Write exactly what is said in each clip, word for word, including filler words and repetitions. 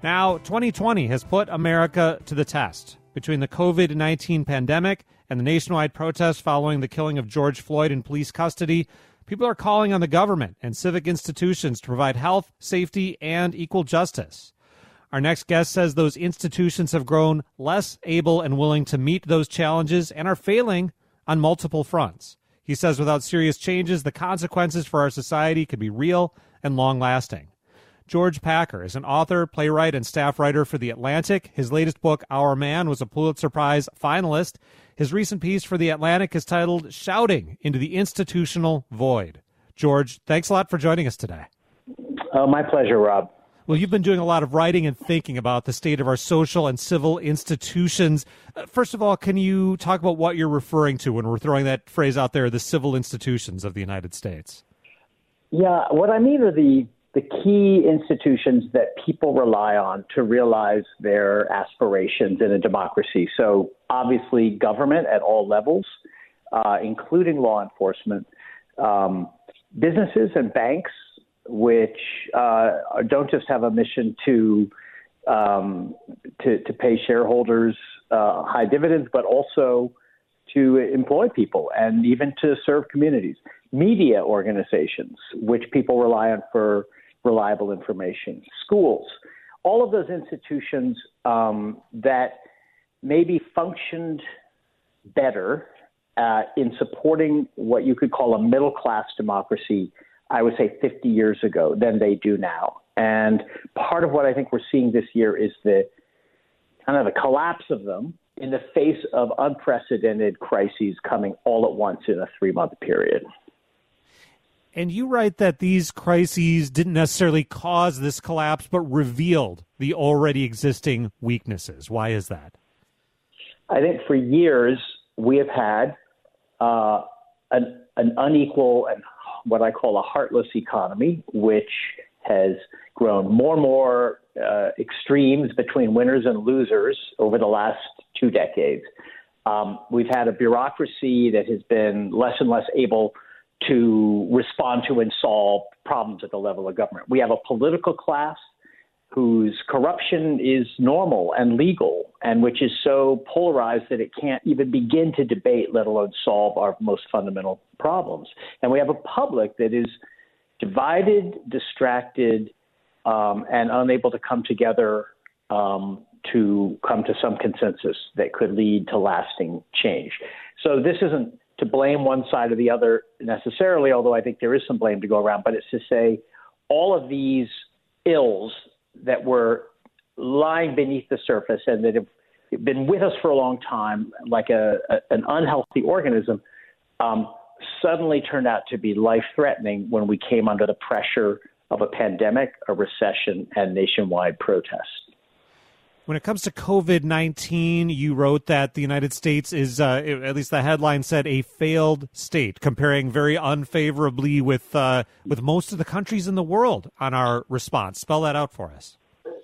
Now, twenty twenty has put America to the test. Between the covid nineteen pandemic and the nationwide protests following the killing of George Floyd in police custody, people are calling on the government and civic institutions to provide health, safety, and equal justice. Our next guest says those institutions have grown less able and willing to meet those challenges and are failing on multiple fronts. He says without serious changes, the consequences for our society could be real and long-lasting. George Packer is an author, playwright, and staff writer for The Atlantic. His latest book, Our Man, was a Pulitzer Prize finalist. His recent piece for The Atlantic is titled Shouting into the Institutional Void. George, thanks a lot for joining us today. Oh, my pleasure, Rob. Well, you've been doing a lot of writing and thinking about the state of our social and civil institutions. Uh, first of all, can you talk about what you're referring to when we're throwing that phrase out there, the civil institutions of the United States? Yeah, what I mean are the the key institutions that people rely on to realize their aspirations in a democracy. So obviously government at all levels, uh, including law enforcement, um, businesses and banks, which uh, don't just have a mission to um, to, to pay shareholders uh, high dividends, but also to employ people and even to serve communities. Media organizations, which people rely on for reliable information. Schools, all of those institutions um, that maybe functioned better uh, in supporting what you could call a middle-class democracy, I would say fifty years ago, than they do now. And part of what I think we're seeing this year is the kind of the collapse of them in the face of unprecedented crises coming all at once in a three-month period. And you write that these crises didn't necessarily cause this collapse, but revealed the already existing weaknesses. Why is that? I think for years we have had uh, an, an unequal and what I call a heartless economy, which has grown more and more uh, extremes between winners and losers over the last two decades. Um, we've had a bureaucracy that has been less and less able to respond to and solve problems at the level of government. We have a political class whose corruption is normal and legal, and which is so polarized that it can't even begin to debate, let alone solve our most fundamental problems. And we have a public that is divided, distracted, um, and unable to come together um, to come to some consensus that could lead to lasting change. So this isn't to blame one side or the other necessarily, although I think there is some blame to go around, but it's to say all of these ills that were lying beneath the surface and that have been with us for a long time, like a, a an unhealthy organism, um, suddenly turned out to be life-threatening when we came under the pressure of a pandemic, a recession, and nationwide protests. When it comes to covid nineteen, you wrote that the United States is, uh, at least the headline said, a failed state, comparing very unfavorably with uh, with most of the countries in the world on our response. Spell that out for us.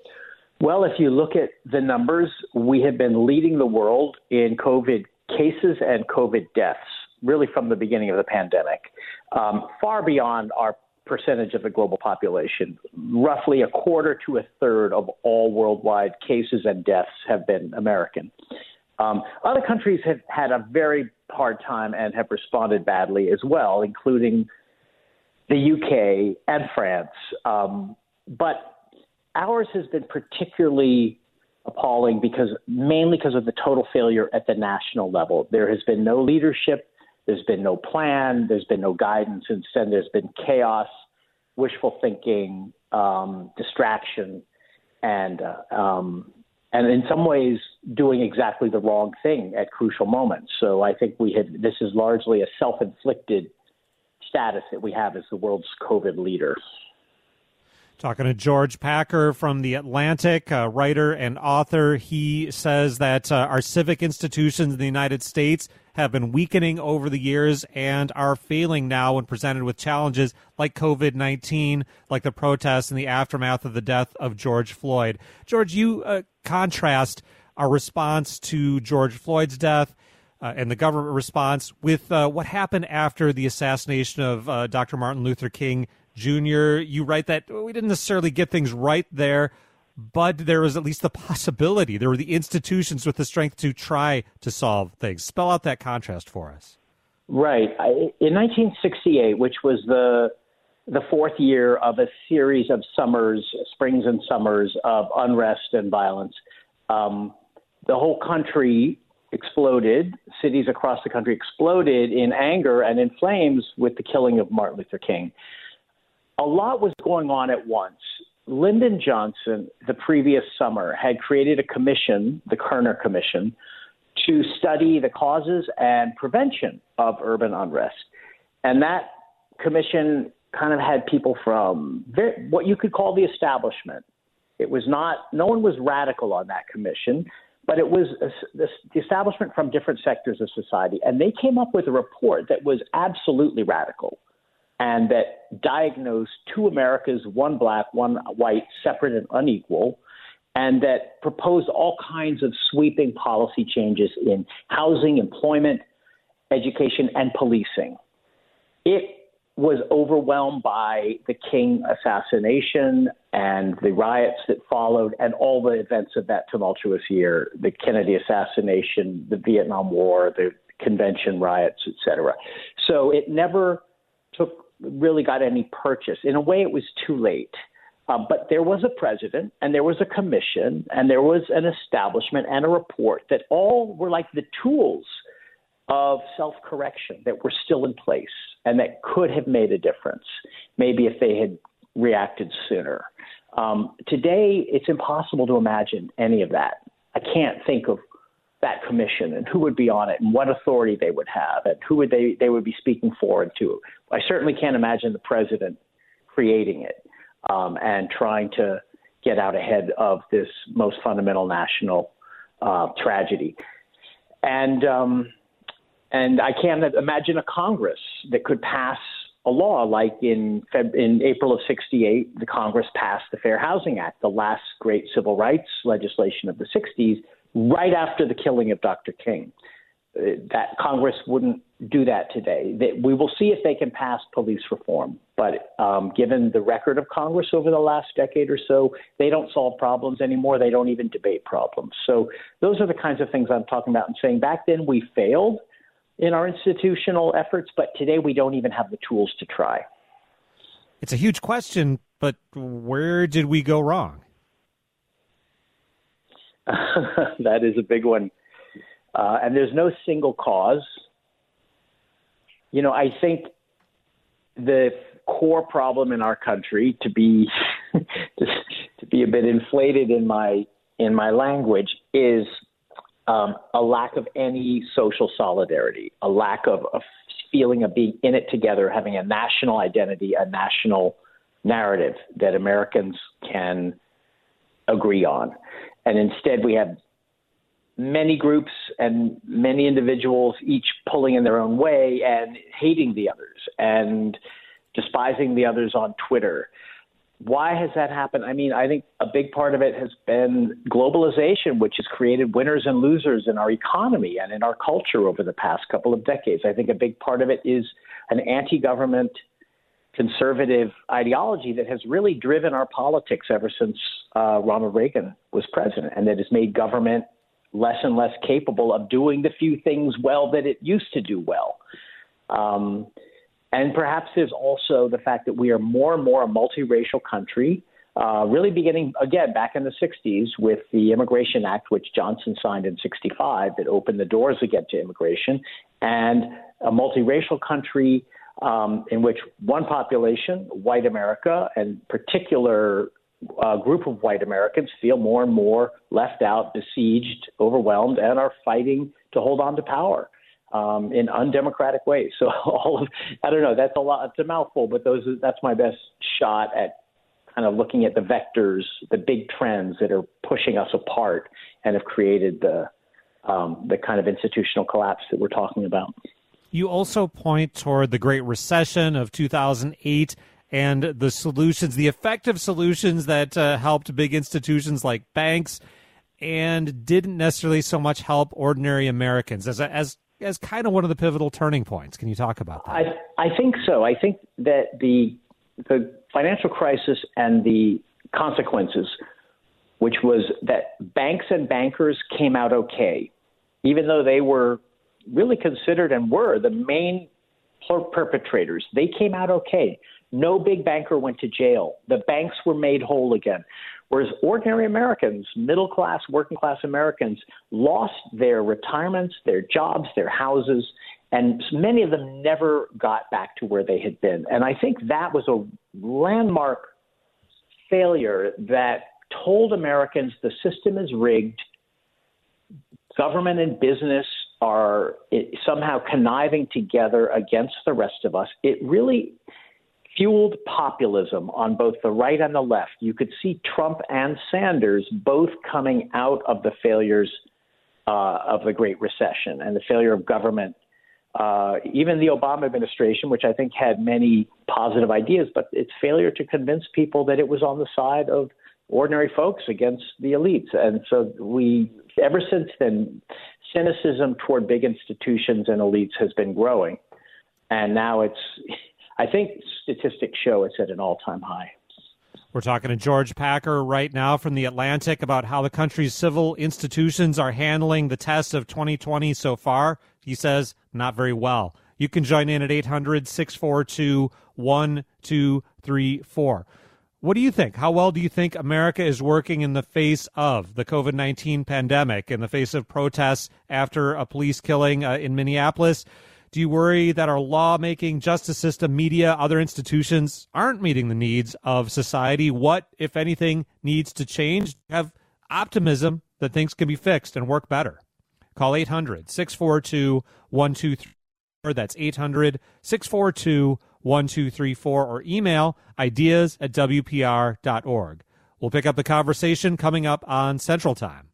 Well, if you look at the numbers, we have been leading the world in COVID cases and COVID deaths, really from the beginning of the pandemic, um, far beyond our percentage of the global population. Roughly a quarter to a third of all worldwide cases and deaths have been American. Um, other countries have had a very hard time and have responded badly as well, including the U K and France. Um, but ours has been particularly appalling because mainly because of the total failure at the national level. There has been no leadership. There's been no plan. There's been no guidance. Instead, there's been chaos, wishful thinking, um, distraction, and uh, um, and in some ways doing exactly the wrong thing at crucial moments. So I think we had this is largely a self-inflicted status that we have as the world's COVID leader. Talking to George Packer from The Atlantic, a writer and author. He says that uh, our civic institutions in the United States have been weakening over the years and are failing now when presented with challenges like covid nineteen, like the protests and the aftermath of the death of George Floyd. George, you uh, contrast our response to George Floyd's death uh, and the government response with uh, what happened after the assassination of uh, Doctor Martin Luther King Junior You write that we didn't necessarily get things right there, but there was at least the possibility. There were the institutions with the strength to try to solve things. Spell out that contrast for us. Right. I, in nineteen sixty-eight, which was the the fourth year of a series of summers, springs and summers of unrest and violence, um, the whole country exploded. Cities across the country exploded in anger and in flames with the killing of Martin Luther King. A lot was going on at once. Lyndon Johnson, the previous summer, had created a commission, the Kerner Commission, to study the causes and prevention of urban unrest. And that commission kind of had people from very, what you could call the establishment. It was not, no one was radical on that commission, but it was a, the, the establishment from different sectors of society. And they came up with a report that was absolutely radical and that diagnosed two Americas, one black, one white, separate and unequal, and that proposed all kinds of sweeping policy changes in housing, employment, education, and policing. It was overwhelmed by the King assassination and the riots that followed and all the events of that tumultuous year, the Kennedy assassination, the Vietnam War, the convention riots, et cetera. So it never took, really got any purchase. In a way, it was too late. Uh, but there was a president and there was a commission and there was an establishment and a report that all were like the tools of self-correction that were still in place and that could have made a difference, maybe if they had reacted sooner. Um, today, it's impossible to imagine any of that. I can't think of that commission and who would be on it and what authority they would have and who would they, they would be speaking for and to. I certainly can't imagine the president creating it um, and trying to get out ahead of this most fundamental national uh, tragedy. And um, and I can't imagine a Congress that could pass a law like in Feb- in April of sixty-eight, the Congress passed the Fair Housing Act, the last great civil rights legislation of the sixties, right after the killing of Doctor King. Uh, that Congress wouldn't do that today. They, we will see if they can pass police reform. But um, given the record of Congress over the last decade or so, they don't solve problems anymore. They don't even debate problems. So those are the kinds of things I'm talking about and saying back then we failed in our institutional efforts, but today we don't even have the tools to try. It's a huge question, but where did we go wrong? That is a big one. Uh, and there's no single cause. You know, I think the core problem in our country, to be to, to be a bit inflated in my in my language, is um, a lack of any social solidarity, a lack of a feeling of being in it together, having a national identity, a national narrative that Americans can agree on. And instead, we have many groups and many individuals, each pulling in their own way and hating the others and despising the others on Twitter. Why has that happened? I mean, I think a big part of it has been globalization, which has created winners and losers in our economy and in our culture over the past couple of decades. I think a big part of it is an anti-government conservative ideology that has really driven our politics ever since uh, Ronald Reagan was president, and that has made government less and less capable of doing the few things well that it used to do well. Um, and perhaps there's also the fact that we are more and more a multiracial country, uh, really beginning, again, back in the sixties with the Immigration Act, which Johnson signed in sixty-five, that opened the doors again to immigration, and a multiracial country um, in which one population, white America, and particular a group of white Americans feel more and more left out, besieged, overwhelmed, and are fighting to hold on to power um, in undemocratic ways. So all of, I don't know, that's a lot, it's a mouthful, but those, that's my best shot at kind of looking at the vectors, the big trends that are pushing us apart and have created the, um, the kind of institutional collapse that we're talking about. You also point toward the Great Recession of two thousand eight and the solutions, the effective solutions that uh, helped big institutions like banks and didn't necessarily so much help ordinary Americans as a, as as kind of one of the pivotal turning points. Can you talk about that? I, I think so. I think that the the financial crisis and the consequences which was that banks and bankers came out okay, even though they were really considered and were the main perpetrators. They came out okay. No big banker went to jail. The banks were made whole again. Whereas ordinary Americans, middle class, working class Americans, lost their retirements, their jobs, their houses, and many of them never got back to where they had been. And I think that was a landmark failure that told Americans the system is rigged, government and business are somehow conniving together against the rest of us. It really fueled populism on both the right and the left. You could see Trump and Sanders both coming out of the failures uh, of the Great Recession and the failure of government. Uh, even the Obama administration, which I think had many positive ideas, but its failure to convince people that it was on the side of ordinary folks against the elites. And so we, ever since then, cynicism toward big institutions and elites has been growing. And now it's, I think statistics show it's at an all-time high. We're talking to George Packer right now from The Atlantic about how the country's civil institutions are handling the test of twenty twenty so far. He says, not very well. You can join in at eight hundred, six four two, one two three four. What do you think? How well do you think America is working in the face of the COVID nineteen pandemic, in the face of protests after a police killing uh, in Minneapolis? Do you worry that our lawmaking, justice system, media, other institutions aren't meeting the needs of society? What, if anything, needs to change? Have optimism that things can be fixed and work better. Call eight hundred, six four two, one two three four. That's eight hundred, six four two, one two three four, or email ideas at w p r dot org. We'll pick up the conversation coming up on Central Time.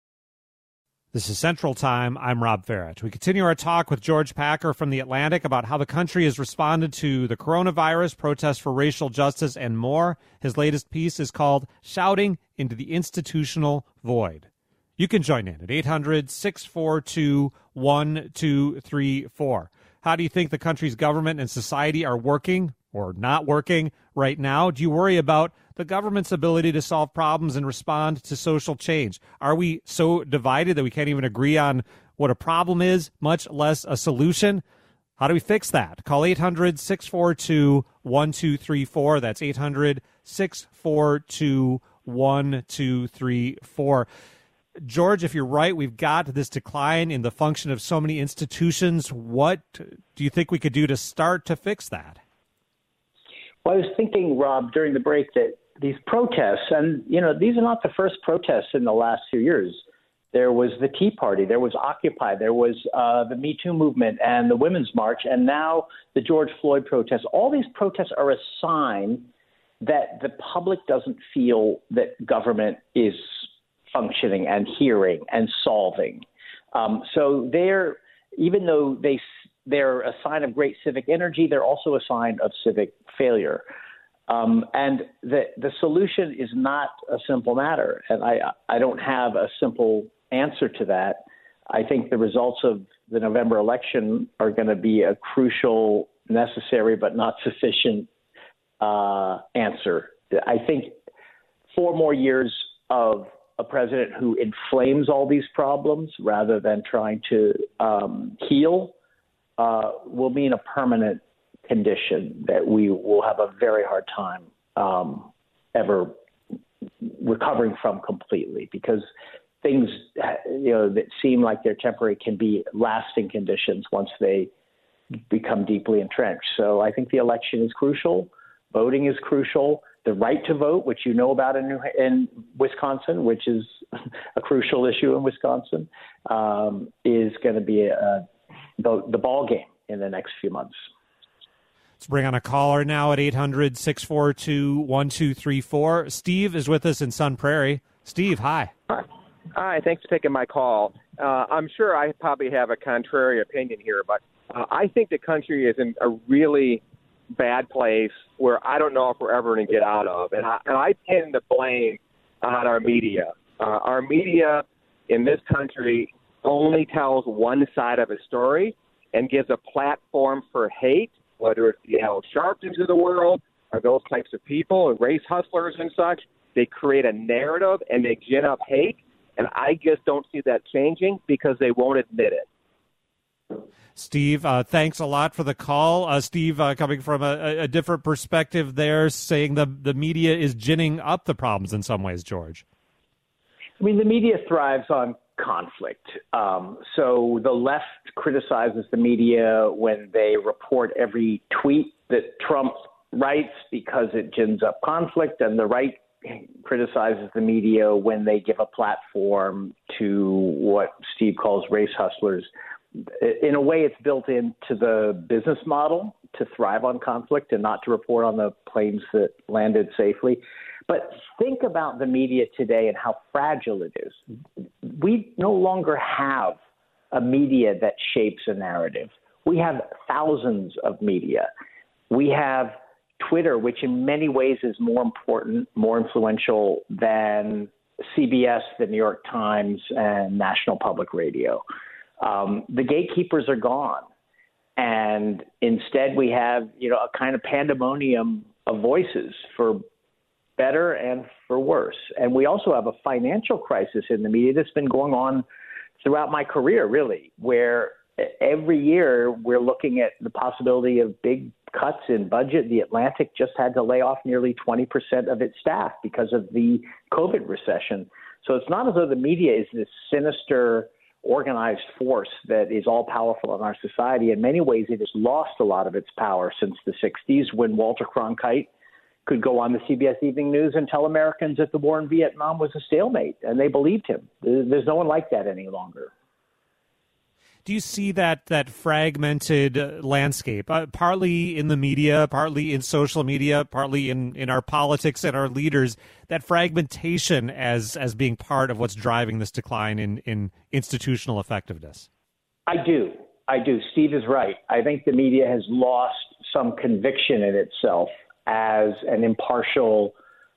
This is Central Time. I'm Rob Farrett. We continue our talk with George Packer from The Atlantic about how the country has responded to the coronavirus, protests for racial justice, and more. His latest piece is called Shouting into the Institutional Void. You can join in at eight hundred, six four two, one two three four. How do you think the country's government and society are working or not working right now? Do you worry about the government's ability to solve problems and respond to social change? Are we so divided that we can't even agree on what a problem is, much less a solution? How do we fix that? Call eight hundred, six four two, one two three four. That's eight hundred, six four two, one two three four. George, if you're right, we've got this decline in the function of so many institutions. What do you think we could do to start to fix that? Well, I was thinking, Rob, during the break that these protests, and, you know, these are not the first protests in the last few years. There was the Tea Party, there was Occupy, there was uh, the Me Too movement and the Women's March, and now the George Floyd protests. All these protests are a sign that the public doesn't feel that government is functioning and hearing and solving. Um, so they're, even though they, they're a sign of great civic energy, they're also a sign of civic failure. Um, and the the solution is not a simple matter, and I I don't have a simple answer to that. I think the results of the November election are going to be a crucial, necessary, but not sufficient uh, answer. I think four more years of a president who inflames all these problems rather than trying to um, heal uh, will mean a permanent condition that we will have a very hard time um, ever recovering from completely, because things, you know, that seem like they're temporary can be lasting conditions once they become deeply entrenched. So I think the election is crucial. Voting is crucial. The right to vote, which you know about in, New, in Wisconsin, which is a crucial issue in Wisconsin, um, is going to be a, the, the ball game in the next few months. Let's bring on a caller now at eight hundred, six four two, one two three four. Steve is with us in Sun Prairie. Steve, hi. Hi. Hi, thanks for taking my call. Uh, I'm sure I probably have a contrary opinion here, but uh, I think the country is in a really bad place where I don't know if we're ever going to get out of. And I, and I tend to blame on our media. Uh, our media in this country only tells one side of a story and gives a platform for hate, whether it's the Al Sharptons of the world or those types of people, and race hustlers and such. They create a narrative and they gin up hate, and I just don't see that changing because they won't admit it. Steve, uh, thanks a lot for the call. Uh, Steve, uh, coming from a, a different perspective there, saying the, the media is ginning up the problems in some ways, George. I mean, the media thrives on conflict. Um, so the left criticizes the media when they report every tweet that Trump writes because it gins up conflict, and the right criticizes the media when they give a platform to what Steve calls race hustlers. In a way, it's built into the business model to thrive on conflict and not to report on the planes that landed safely. But think about the media today and how fragile it is. We no longer have a media that shapes a narrative. We have thousands of media. We have Twitter, which in many ways is more important, more influential than C B S, the New York Times, and National Public Radio. Um, the gatekeepers are gone. And instead we have, you know, a kind of pandemonium of voices for better and for worse. And we also have a financial crisis in the media that's been going on throughout my career, really, where every year we're looking at the possibility of big cuts in budget. The Atlantic just had to lay off nearly twenty percent of its staff because of the COVID recession. So it's not as though the media is this sinister organized force that is all powerful in our society. In many ways, it has lost a lot of its power since the sixties, when Walter Cronkite could go on the C B S Evening News and tell Americans that the war in Vietnam was a stalemate, and they believed him. There's no one like that any longer. Do you see that that fragmented uh, landscape, uh, partly in the media, partly in social media, partly in, in our politics and our leaders, that fragmentation as as being part of what's driving this decline in, in institutional effectiveness? I do. I do. Steve is right. I think the media has lost some conviction in itself as an impartial,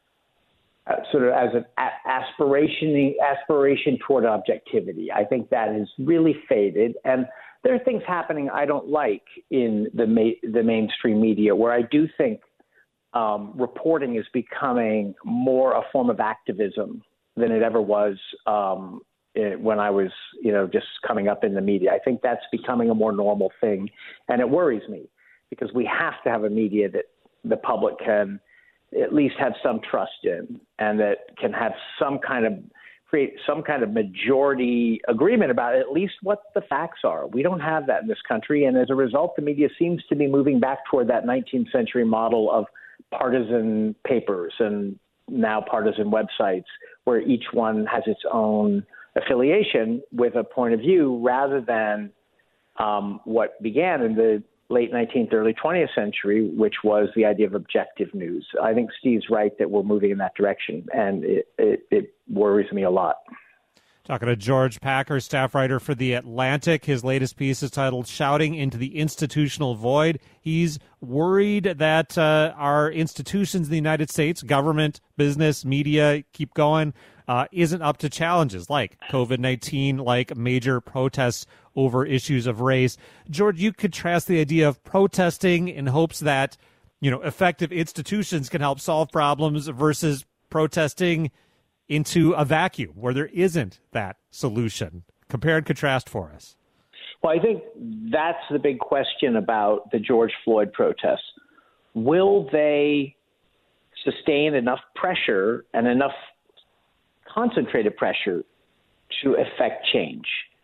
uh, sort of as an a- aspiration, aspiration toward objectivity. I think that has really faded. And there are things happening I don't like in the ma- the mainstream media, where I do think um, reporting is becoming more a form of activism than it ever was um, it, when I was, you know, just coming up in the media. I think that's becoming a more normal thing, and it worries me because we have to have a media that the public can at least have some trust in, and that can have some kind of create some kind of majority agreement about at least what the facts are. We don't have that in this country, and as a result, the media seems to be moving back toward that nineteenth century model of partisan papers and now partisan websites, where each one has its own affiliation with a point of view, rather than um, what began in the late nineteenth, early twentieth century, which was the idea of objective news. I think Steve's right that we're moving in that direction, and it, it, it worries me a lot. Talking to George Packer, staff writer for The Atlantic. His latest piece is titled Shouting into the Institutional Void. He's worried that uh, our institutions in the United States, government, business, media, keep going, uh, isn't up to challenges like COVID nineteen, like major protests over issues of race. George, you contrast the idea of protesting in hopes that, you know, effective institutions can help solve problems versus protesting into a vacuum where there isn't that solution. Compare and contrast for us. Well, I think that's the big question about the George Floyd protests. Will they sustain enough pressure and enough concentrated pressure to effect change,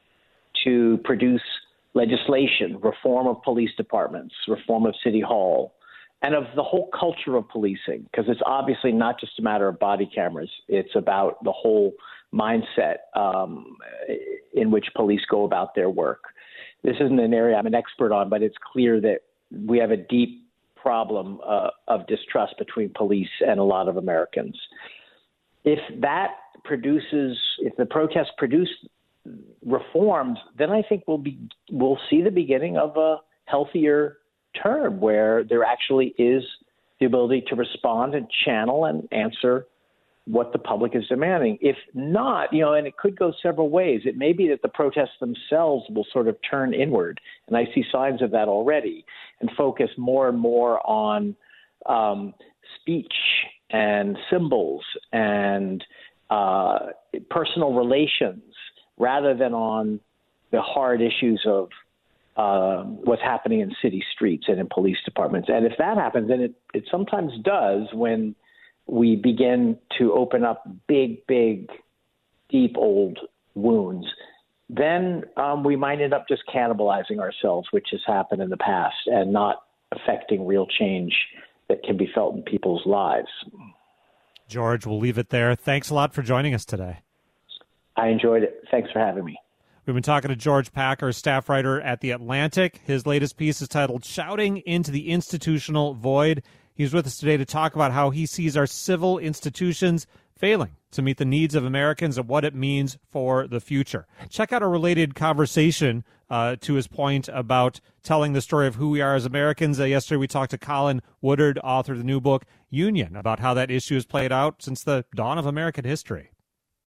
to produce legislation, reform of police departments, reform of City Hall, and of the whole culture of policing? Because it's obviously not just a matter of body cameras. It's about the whole mindset um, in which police go about their work. This isn't an area I'm an expert on, but it's clear that we have a deep problem uh, of distrust between police and a lot of Americans. If that produces, if the protests produce reforms, then I think we'll be we'll see the beginning of a healthier term where there actually is the ability to respond and channel and answer what the public is demanding. If not, you know, and it could go several ways. It may be that the protests themselves will sort of turn inward, and I see signs of that already, and focus more and more on um, speech and symbols and uh, personal relations rather than on the hard issues of uh, what's happening in city streets and in police departments. And if that happens, and it, it sometimes does when we begin to open up big, big, deep old wounds, then um, we might end up just cannibalizing ourselves, which has happened in the past, and not affecting real change that can be felt in people's lives. George, we'll leave it there. Thanks a lot for joining us today. I enjoyed it. Thanks for having me. We've been talking to George Packer, staff writer at The Atlantic. His latest piece is titled Shouting into the Institutional Void. He's with us today to talk about how he sees our civil institutions failing to meet the needs of Americans and what it means for the future. Check out a related conversation uh, to his point about telling the story of who we are as Americans. Uh, yesterday we talked to Colin Woodard, author of the new book, Union, about how that issue has played out since the dawn of American history.